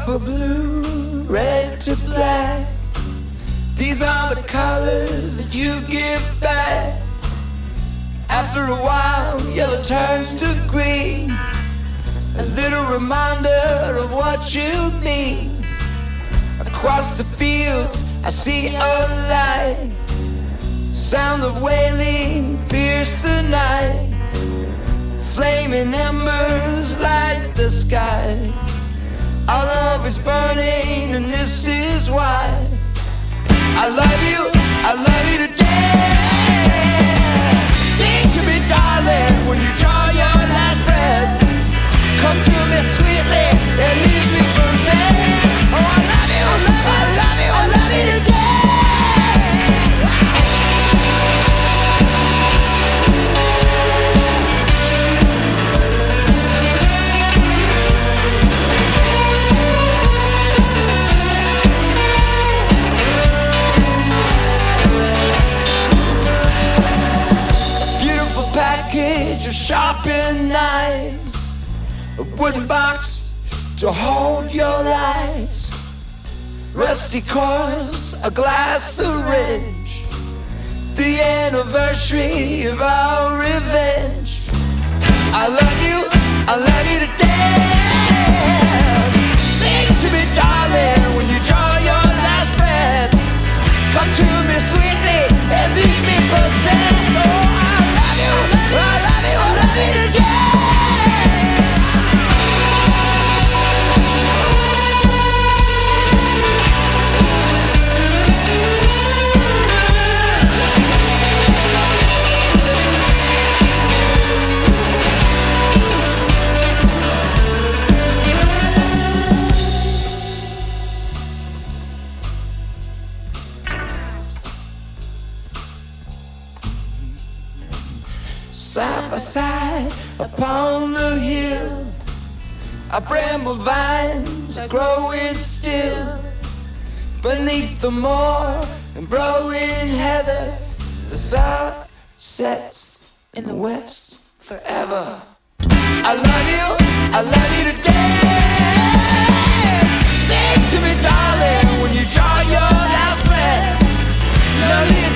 Purple, blue, red to black. These are the colors that you give back. After a while, yellow turns to green, a little reminder of what you mean. Across the fields, I see a light. Sound of wailing pierce the night. Flaming embers light the sky. Our love is burning, and this is why. I love you today. Sing to me, darling, when you draw your last breath. Come to me sweetly and leave me possessed. Oh, I love you, I love you, I love you today. Package of sharpened knives, a wooden box to hold your lies, rusty coils, a glass syringe, the anniversary of our revenge. I love you today. Sing to me, darling, when you draw your last breath. Come to me sweetly and leave me possessed. Oh, I love you today. Side by side upon the hill, our bramble vines are growing still. Beneath the moor and blowing heather, the sun sets in the west forever. I love you today. Sing to me, darling, when you draw your last breath. Love you